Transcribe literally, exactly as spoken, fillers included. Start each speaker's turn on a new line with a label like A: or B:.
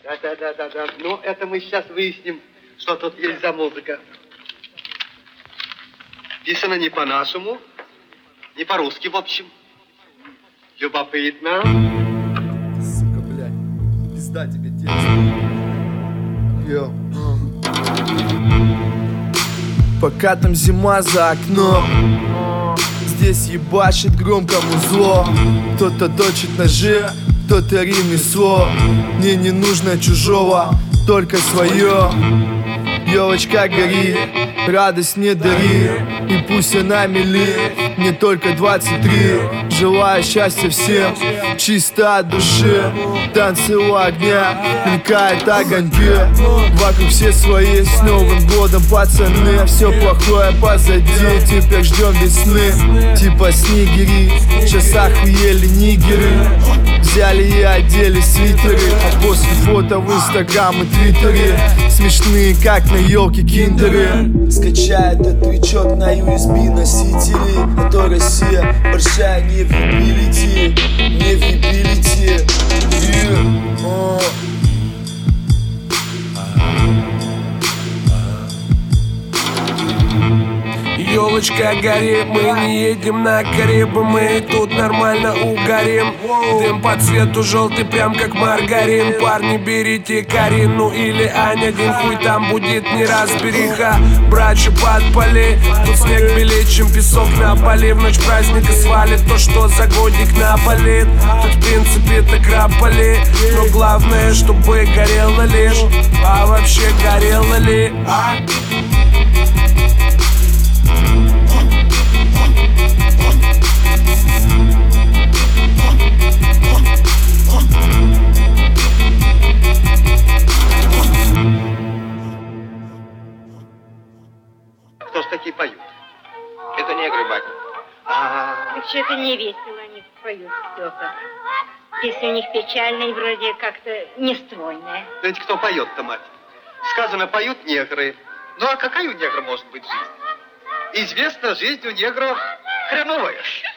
A: Да-да-да-да-да. Ну, это мы сейчас выясним, что тут есть за музыка. Писано не по-нашему, не по-русски, в общем. Любопытно.
B: Сука, блядь. Пизда тебе текст. Йо. Пока там зима за окном, здесь ебашит громко музло. Кто-то точит ножи, кто-то ремесло. Мне не нужно чужого, только свое. Елочка гори, радость не дари, и пусть она милит. Мне только двадцать три, желаю счастья всем, чисто от души. Танцы у огня, мелькает огоньки. Вокруг все свои, с Новым годом, пацаны. Все плохое позади, теперь ждем весны. Типа снегири, сейчас охуели нигеры. Взяли и одели свитеры, а после фото в инстаграм и твиттере смешные, как на елке киндеры. Скачай этот твичок на ю эс би носители. Это Россия, большая не в юбилити, не в юбилити.
C: Елочка горит, мы не едем на Карибы, мы тут нормально угорим. Дым по цвету желтый, прям как маргарин. Парни, берите Карину или Анядин, хуй там будет неразбериха. Брачу подпали, тут снег белее, чем песок на поле. В ночь праздника свалит то, что за годик напалит. Тут в принципе так рапали, но главное, чтобы горело лишь. А вообще горело ли? А?
A: Кто ж такие поют?
D: Это негры, батя.
A: А,
E: Так что это не весело, они поют плохо. Песня у них печальная и вроде как-то нестройная.
A: да ведь кто поет-то, мать? Сказано, поют негры. Ну а какая у негра может быть жизнь? Известно, жизнь у негров хреновая.